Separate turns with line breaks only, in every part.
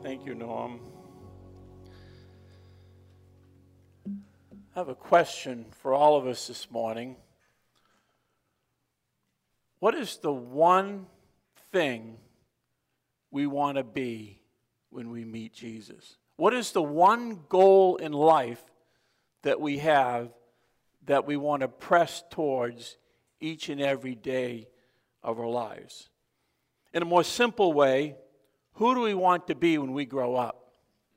Thank you, Norm. I have a question for all of us this morning. What is the one thing we want to be when we meet Jesus? What is the one goal in life that we have that we want to press towards each and every day of our lives? In a more simple way, who do we want to be when we grow up?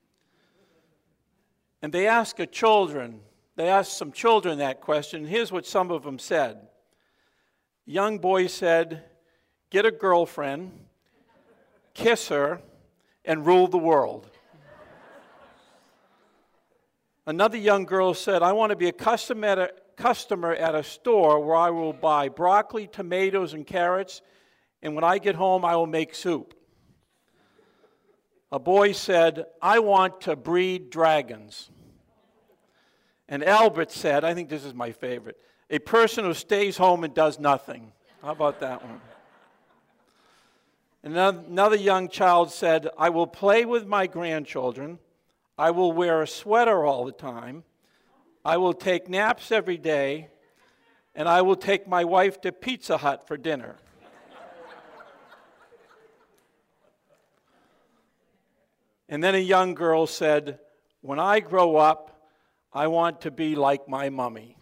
And they asked some children that question. Here's what some of them said. A young boy said, get a girlfriend, kiss her, and rule the world. Another young girl said, I want to be a customer at a store where I will buy broccoli, tomatoes, and carrots, and when I get home, I will make soup. A boy said, I want to breed dragons. And Albert said, I think this is my favorite, a person who stays home and does nothing. How about that one? And another young child said, I will play with my grandchildren. I will wear a sweater all the time. I will take naps every day. And I will take my wife to Pizza Hut for dinner. And then a young girl said, when I grow up, I want to be like my mommy.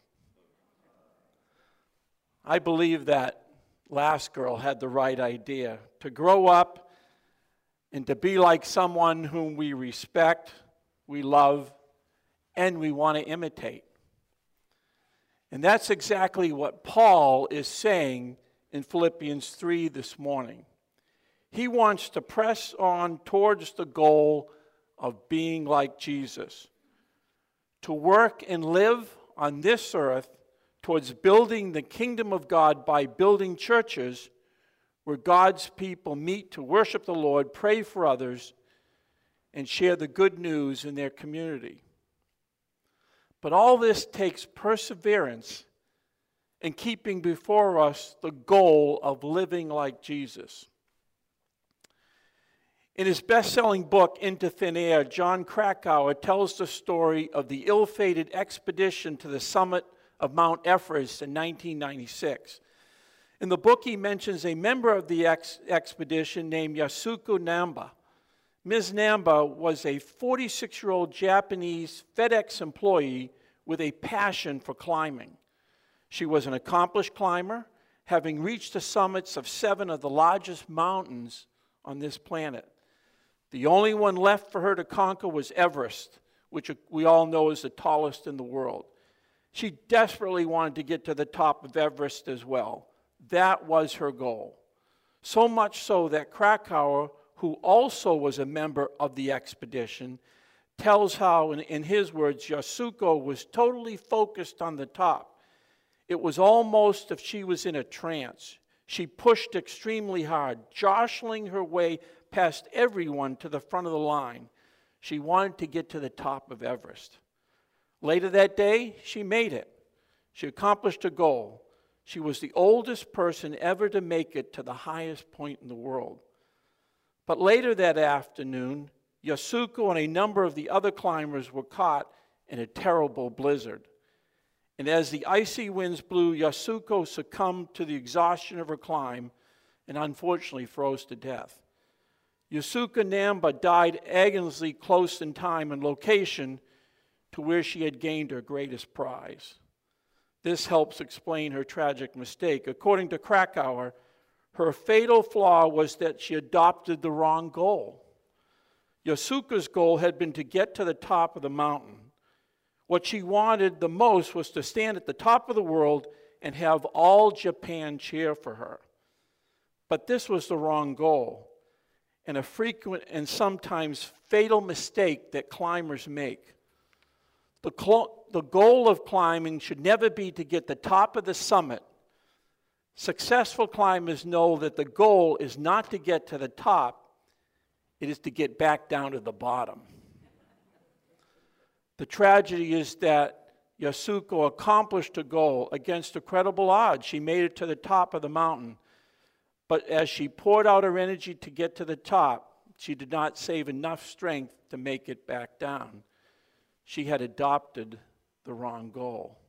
I believe that last girl had the right idea. To grow up and to be like someone whom we respect, we love, and we want to imitate. And that's exactly what Paul is saying in Philippians 3 this morning. He wants to press on towards the goal of being like Jesus, to work and live on this earth towards building the kingdom of God by building churches where God's people meet to worship the Lord, pray for others, and share the good news in their community. But all this takes perseverance in keeping before us the goal of living like Jesus. In his best-selling book, Into Thin Air, John Krakauer tells the story of the ill-fated expedition to the summit of Mount Everest in 1996. In the book, he mentions a member of the expedition named Yasuko Namba. Ms. Namba was a 46-year-old Japanese FedEx employee with a passion for climbing. She was an accomplished climber, having reached the summits of 7 of the largest mountains on this planet. The only one left for her to conquer was Everest, which we all know is the tallest in the world. She desperately wanted to get to the top of Everest as well. That was her goal. So much so that Krakauer, who also was a member of the expedition, tells how, in his words, Yasuko was totally focused on the top. It was almost as if she was in a trance. She pushed extremely hard, jostling her way past everyone to the front of the line. She wanted to get to the top of Everest. Later that day, she made it. She accomplished her goal. She was the oldest person ever to make it to the highest point in the world. But later that afternoon, Yasuko and a number of the other climbers were caught in a terrible blizzard. And as the icy winds blew, Yasuko succumbed to the exhaustion of her climb and unfortunately froze to death. Yasuko Namba died agonizingly close in time and location to where she had gained her greatest prize. This helps explain her tragic mistake. According to Krakauer, her fatal flaw was that she adopted the wrong goal. Yasuko's goal had been to get to the top of the mountain. What she wanted the most was to stand at the top of the world and have all Japan cheer for her. But this was the wrong goal, and a frequent and sometimes fatal mistake that climbers make. The goal of climbing should never be to get the top of the summit. Successful climbers know that the goal is not to get to the top, it is to get back down to the bottom. The tragedy is that Yasuko accomplished her goal against incredible odds. She made it to the top of the mountain. But as she poured out her energy to get to the top, she did not save enough strength to make it back down. She had adopted the wrong goal.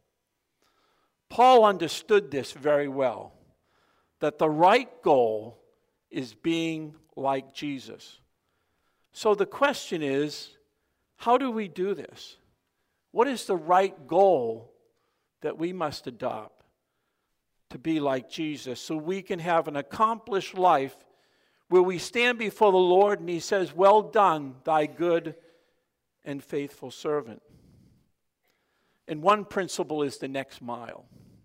Paul understood this very well, that the right goal is being like Jesus. So the question is, how do we do this? What is the right goal that we must adopt to be like Jesus so we can have an accomplished life where we stand before the Lord and he says, "Well done, thy good and faithful servant." And one principle is the next mile.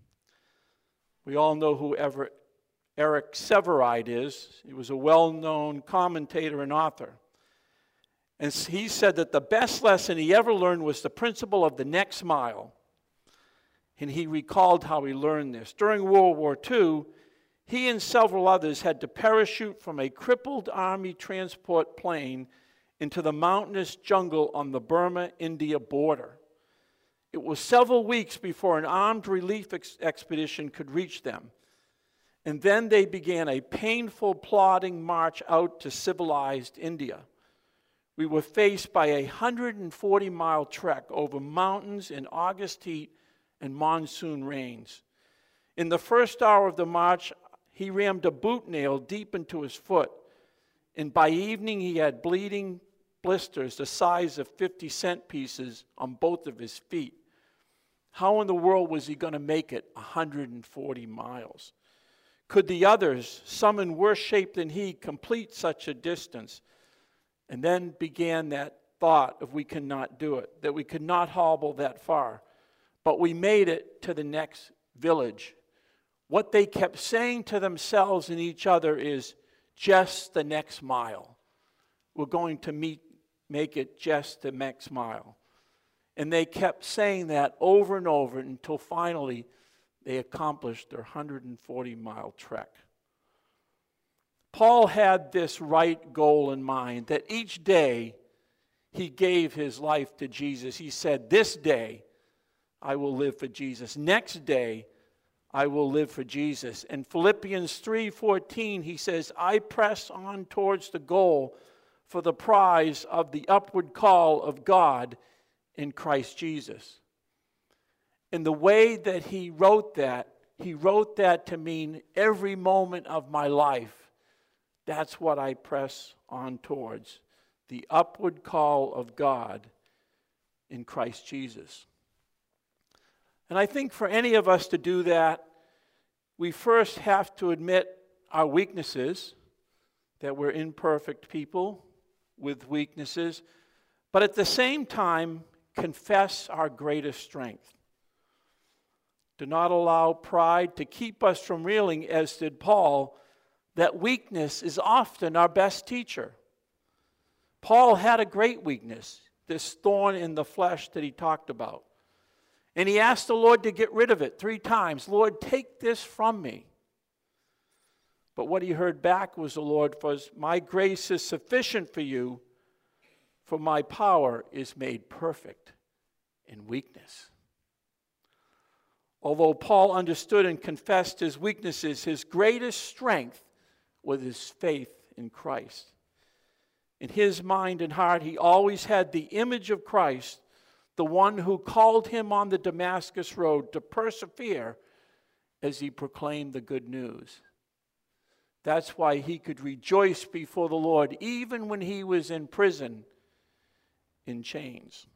We all know who Eric Sevareid is. He was a well-known commentator and author. And he said that the best lesson he ever learned was the principle of the next mile. And he recalled how he learned this. During World War II, he and several others had to parachute from a crippled Army transport plane into the mountainous jungle on the Burma-India border. It was several weeks before an armed relief expedition could reach them. And then they began a painful, plodding march out to civilized India. We were faced by a 140-mile trek over mountains in August heat and monsoon rains. In the first hour of the march, he rammed a boot nail deep into his foot, and by evening he had bleeding blisters the size of 50-cent pieces on both of his feet. How in the world was he going to make it 140 miles? Could the others, some in worse shape than he, complete such a distance? And then began that thought of we cannot do it, that we could not hobble that far. But we made it to the next village. What they kept saying to themselves and each other is, just the next mile. We're going to make it just the next mile. And they kept saying that over and over until finally they accomplished their 140-mile trek. Paul had this right goal in mind, that each day he gave his life to Jesus. He said, this day I will live for Jesus. Next day I will live for Jesus. In Philippians 3:14 he says, I press on towards the goal for the prize of the upward call of God in Christ Jesus. And the way that he wrote that to mean every moment of my life. That's what I press on towards, the upward call of God in Christ Jesus. And I think for any of us to do that, we first have to admit our weaknesses, that we're imperfect people with weaknesses, but at the same time, confess our greatest strength. Do not allow pride to keep us from realizing, as did Paul, that weakness is often our best teacher. Paul had a great weakness, this thorn in the flesh that he talked about. And he asked the Lord to get rid of it 3 times. Lord, take this from me. But what he heard back was the Lord was, my grace is sufficient for you, for my power is made perfect in weakness. Although Paul understood and confessed his weaknesses, his greatest strength was his faith in Christ. In his mind and heart, he always had the image of Christ, the one who called him on the Damascus road to persevere as he proclaimed the good news. That's why he could rejoice before the Lord even when he was in prison in chains.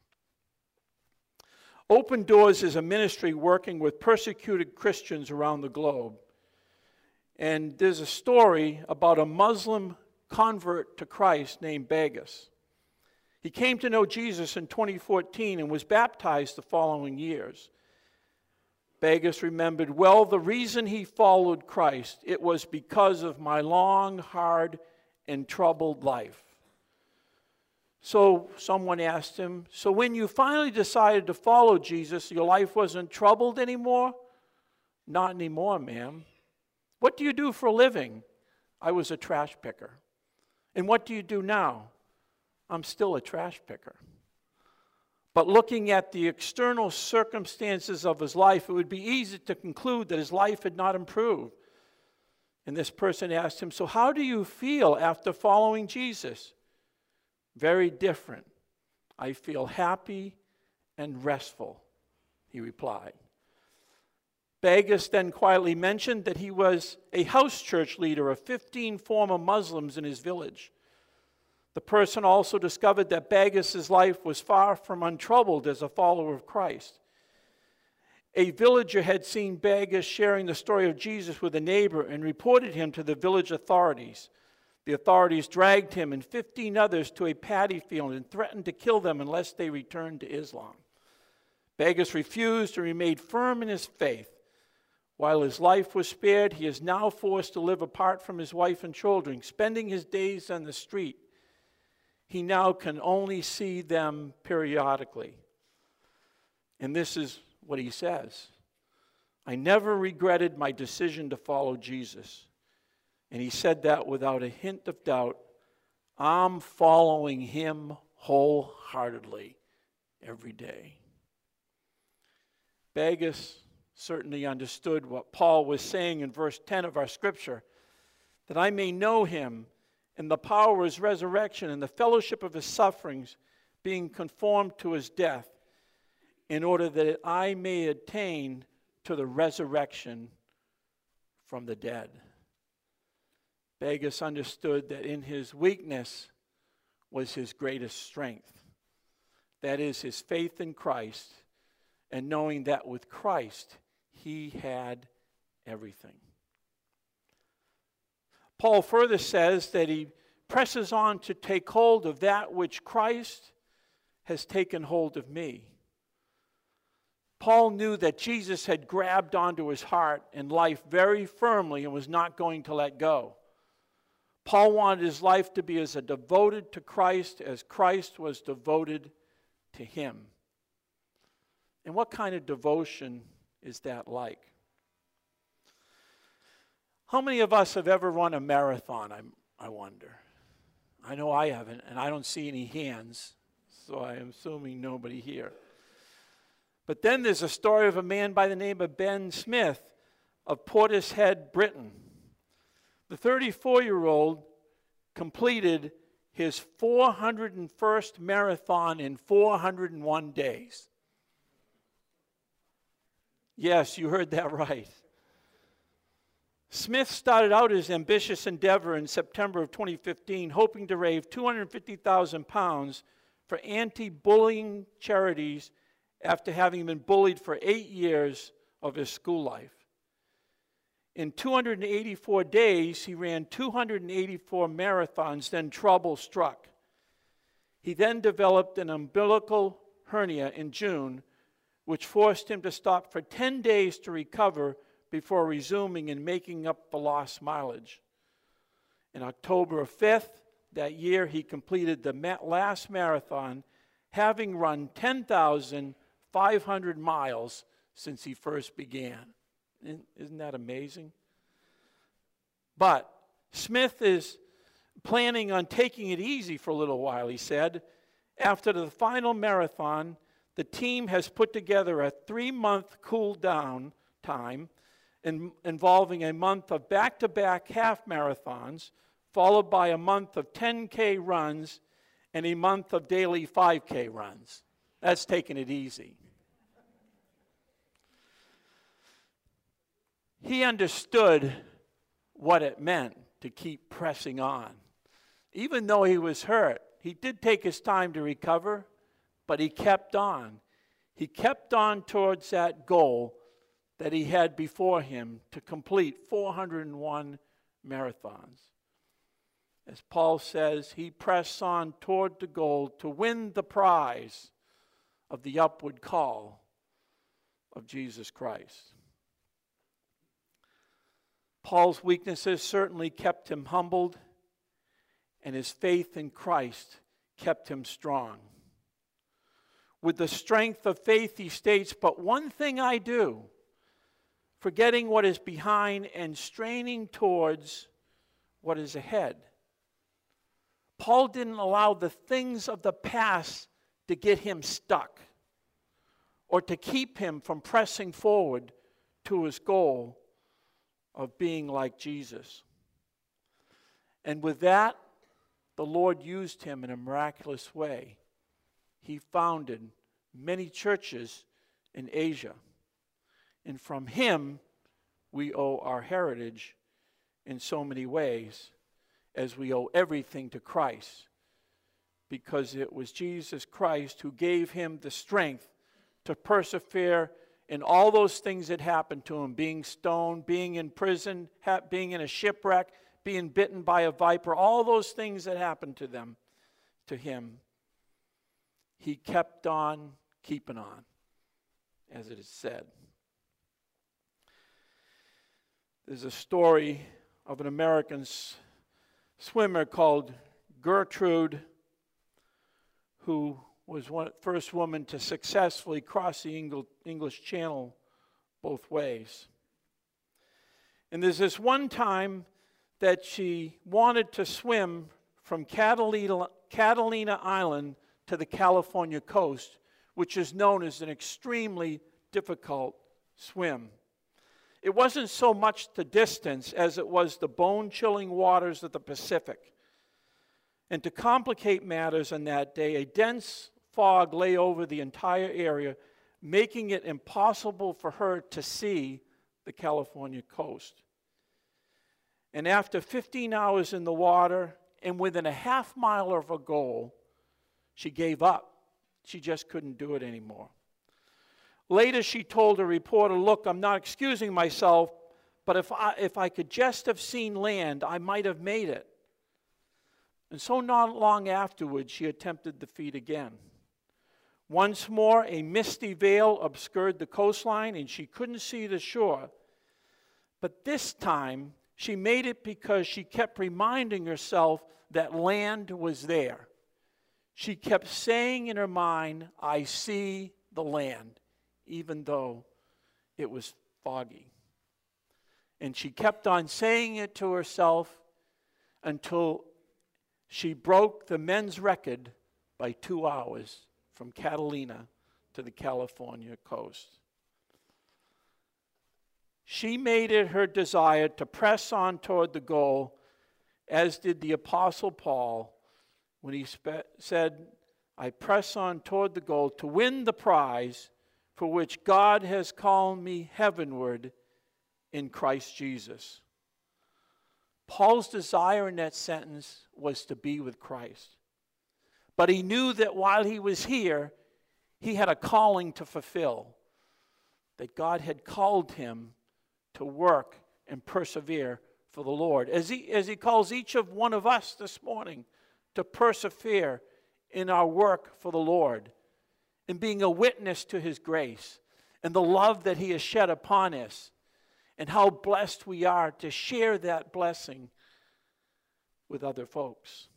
Open Doors is a ministry working with persecuted Christians around the globe. And there's a story about a Muslim convert to Christ named Bagus. He came to know Jesus in 2014 and was baptized the following years. Bagus remembered, well, the reason he followed Christ, it was because of my long, hard, and troubled life. So someone asked him, so when you finally decided to follow Jesus, your life wasn't troubled anymore? Not anymore, ma'am. What do you do for a living? I was a trash picker. And what do you do now? I'm still a trash picker. But looking at the external circumstances of his life, it would be easy to conclude that his life had not improved. And this person asked him, so how do you feel after following Jesus? Very different. I feel happy and restful, he replied. Bagus then quietly mentioned that he was a house church leader of 15 former Muslims in his village. The person also discovered that Bagus's life was far from untroubled as a follower of Christ. A villager had seen Bagus sharing the story of Jesus with a neighbor and reported him to the village authorities. The authorities dragged him and 15 others to a paddy field and threatened to kill them unless they returned to Islam. Bagus refused and remained firm in his faith. While his life was spared, he is now forced to live apart from his wife and children, spending his days on the street. He now can only see them periodically. And this is what he says. I never regretted my decision to follow Jesus. And he said that without a hint of doubt. I'm following him wholeheartedly every day. Bagus certainly understood what Paul was saying in verse 10 of our scripture, that I may know him and the power of his resurrection and the fellowship of his sufferings, being conformed to his death, in order that I may attain to the resurrection from the dead. Bagus understood that in his weakness was his greatest strength. That is, his faith in Christ, and knowing that with Christ he had everything. Paul further says that he presses on to take hold of that which Christ has taken hold of me. Paul knew that Jesus had grabbed onto his heart and life very firmly and was not going to let go. Paul wanted his life to be as devoted to Christ as Christ was devoted to him. And what kind of devotion is that like? How many of us have ever run a marathon, I wonder? I know I haven't, and I don't see any hands, so I am assuming nobody here. But then there's a story of a man by the name of Ben Smith of Portishead, Britain. The 34-year-old completed his 401st marathon in 401 days. Yes, you heard that right. Smith started out his ambitious endeavor in September of 2015, hoping to raise £250,000 for anti-bullying charities after having been bullied for 8 years of his school life. In 284 days, he ran 284 marathons, then trouble struck. He then developed an umbilical hernia in June, which forced him to stop for 10 days to recover before resuming and making up the lost mileage. In October 5th that year, he completed the last marathon, having run 10,500 miles since he first began. Isn't that amazing? But Smith is planning on taking it easy for a little while, he said. After the final marathon, the team has put together a 3-month cool-down time involving a month of back-to-back half marathons, followed by a month of 10K runs and a month of daily 5K runs. That's taking it easy. He understood what it meant to keep pressing on. Even though he was hurt, he did take his time to recover, but he kept on. He kept on towards that goal that he had before him to complete 401 marathons. As Paul says, he pressed on toward the goal to win the prize of the upward call of Jesus Christ. Paul's weaknesses certainly kept him humbled, and his faith in Christ kept him strong. With the strength of faith, he states, "But one thing I do, forgetting what is behind and straining towards what is ahead." Paul didn't allow the things of the past to get him stuck or to keep him from pressing forward to his goal of being like Jesus. And with that, the Lord used him in a miraculous way. He founded many churches in Asia. And from him, we owe our heritage in so many ways, as we owe everything to Christ, because it was Jesus Christ who gave him the strength to persevere in all those things that happened to him, being stoned, being in prison, being in a shipwreck, being bitten by a viper, all those things that happened to him. He kept on keeping on, as it is said. There's a story of an American swimmer called Gertrude, who was the first woman to successfully cross the English Channel both ways. And there's this one time that she wanted to swim from Catalina Island to the California coast, which is known as an extremely difficult swim. It wasn't so much the distance as it was the bone-chilling waters of the Pacific. And to complicate matters on that day, a dense fog lay over the entire area, making it impossible for her to see the California coast. And after 15 hours in the water and within a half mile of her goal, she gave up. She just couldn't do it anymore. Later, she told a reporter, "Look, I'm not excusing myself, but if I could just have seen land, I might have made it." And so not long afterwards, she attempted the feat again. Once more, a misty veil obscured the coastline, and she couldn't see the shore. But this time, she made it because she kept reminding herself that land was there. She kept saying in her mind, "I see the land," even though it was foggy. And she kept on saying it to herself until she broke the men's record by 2 hours from Catalina to the California coast. She made it her desire to press on toward the goal, as did the Apostle Paul when he said, "I press on toward the goal to win the prize for which God has called me heavenward in Christ Jesus." Paul's desire in that sentence was to be with Christ. But he knew that while he was here, he had a calling to fulfill, that God had called him to work and persevere for the Lord. As he calls each of one of us this morning to persevere in our work for the Lord, in being a witness to his grace and the love that he has shed upon us, and how blessed we are to share that blessing with other folks.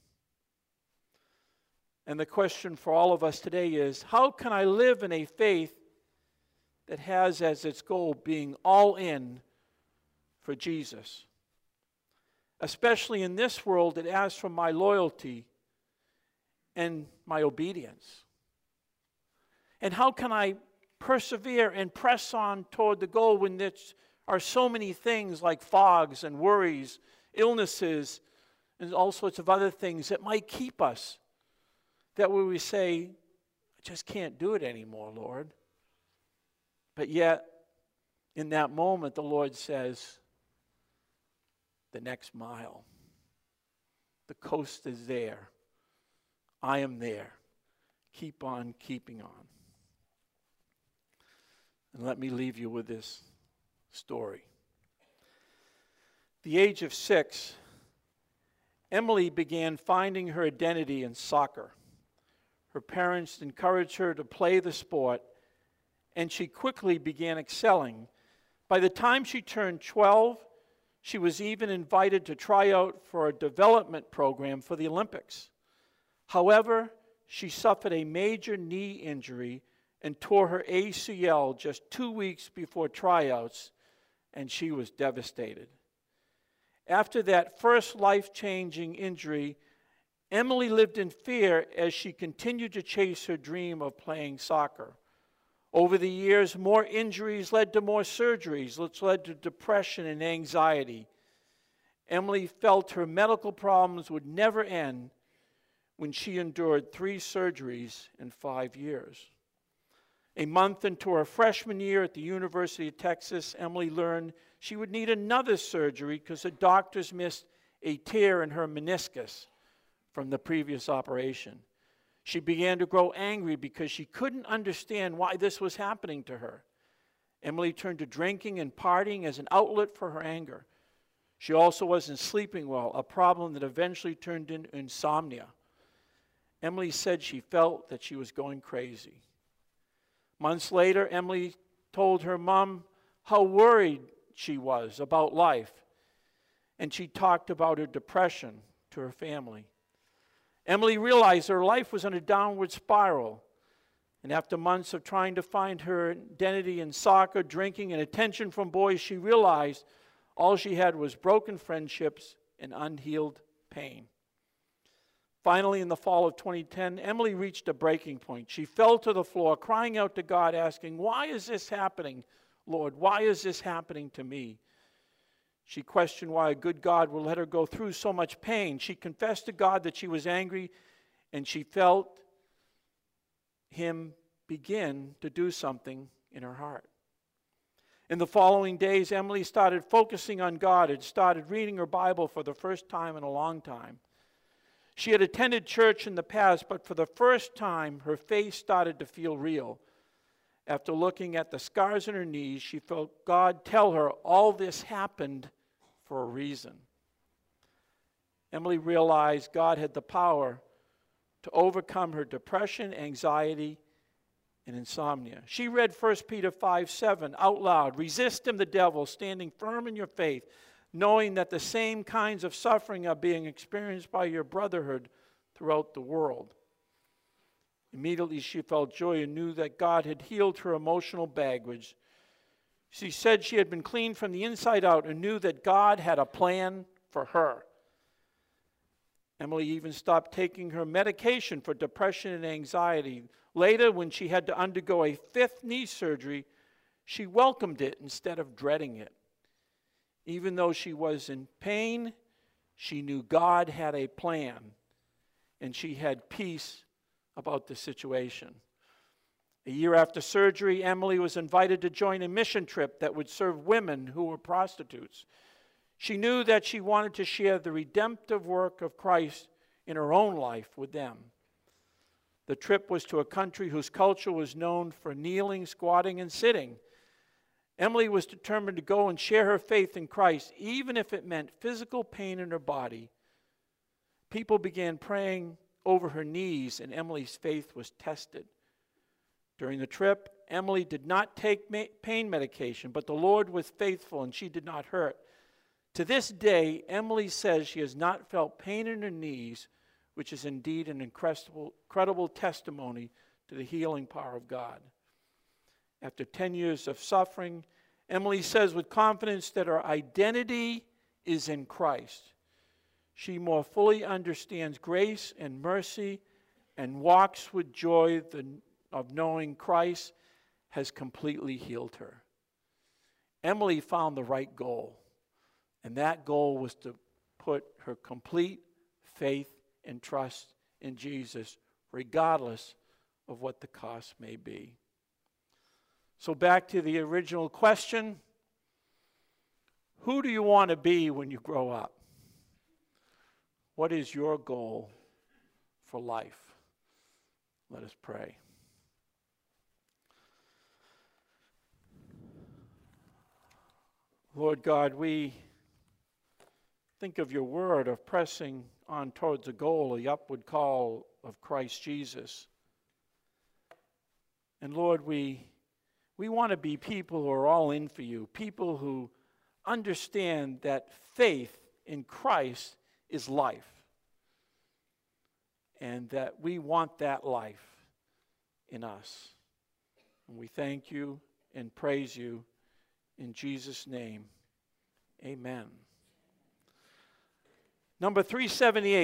And the question for all of us today is, how can I live in a faith that has as its goal being all in for Jesus? Especially in this world that asks for my loyalty and my obedience. And how can I persevere and press on toward the goal when there are so many things like fogs and worries, illnesses, and all sorts of other things that might keep us? That where we say, "I just can't do it anymore, Lord." But yet, in that moment, the Lord says, "The next mile. The coast is there. I am there. Keep on keeping on." And let me leave you with this story. At the age of 6, Emily began finding her identity in soccer. Her parents encouraged her to play the sport, and she quickly began excelling. By the time she turned 12, she was even invited to try out for a development program for the Olympics. However, she suffered a major knee injury and tore her ACL just 2 weeks before tryouts, and she was devastated. After that first life-changing injury, Emily lived in fear as she continued to chase her dream of playing soccer. Over the years, more injuries led to more surgeries, which led to depression and anxiety. Emily felt her medical problems would never end, when she endured 3 surgeries in 5 years. A month into her freshman year at the University of Texas, Emily learned she would need another surgery because the doctors missed a tear in her meniscus from the previous operation. She began to grow angry because she couldn't understand why this was happening to her. Emily turned to drinking and partying as an outlet for her anger. She also wasn't sleeping well, a problem that eventually turned into insomnia. Emily said she felt that she was going crazy. Months later, Emily told her mom how worried she was about life, and she talked about her depression to her family. Emily realized her life was on a downward spiral, and after months of trying to find her identity in soccer, drinking, and attention from boys, she realized all she had was broken friendships and unhealed pain. Finally, in the fall of 2010, Emily reached a breaking point. She fell to the floor, crying out to God, asking, "Why is this happening, Lord? Why is this happening to me?" She questioned why a good God would let her go through so much pain. She confessed to God that she was angry, and she felt Him begin to do something in her heart. In the following days, Emily started focusing on God and started reading her Bible for the first time in a long time. She had attended church in the past, but for the first time, her faith started to feel real. After looking at the scars on her knees, she felt God tell her all this happened for a reason. Emily realized God had the power to overcome her depression, anxiety, and insomnia. She read 1 Peter 5:7 out loud. "Resist him, the devil, standing firm in your faith, knowing that the same kinds of suffering are being experienced by your brotherhood throughout the world." Immediately she felt joy and knew that God had healed her emotional baggage. She said she had been cleaned from the inside out and knew that God had a plan for her. Emily even stopped taking her medication for depression and anxiety. Later, when she had to undergo a 5th knee surgery, she welcomed it instead of dreading it. Even though she was in pain, she knew God had a plan, and she had peace about the situation. A year after surgery, Emily was invited to join a mission trip that would serve women who were prostitutes. She knew that she wanted to share the redemptive work of Christ in her own life with them. The trip was to a country whose culture was known for kneeling, squatting, and sitting. Emily was determined to go and share her faith in Christ, even if it meant physical pain in her body. People began praying over her knees, and Emily's faith was tested. During the trip, Emily did not take pain medication, but the Lord was faithful, and she did not hurt. To this day, Emily says she has not felt pain in her knees, which is indeed an incredible testimony to the healing power of God. After 10 years of suffering, Emily says with confidence that her identity is in Christ. She more fully understands grace and mercy and walks with joy of knowing Christ has completely healed her. Emily found the right goal, and that goal was to put her complete faith and trust in Jesus, regardless of what the cost may be. So back to the original question, who do you want to be when you grow up? What is your goal for life? Let us pray. Lord God, we think of your word of pressing on towards a goal, the upward call of Christ Jesus. And Lord, we want to be people who are all in for you, people who understand that faith in Christ is life, and that we want that life in us. And we thank you and praise you in Jesus' name. Amen. Number 378.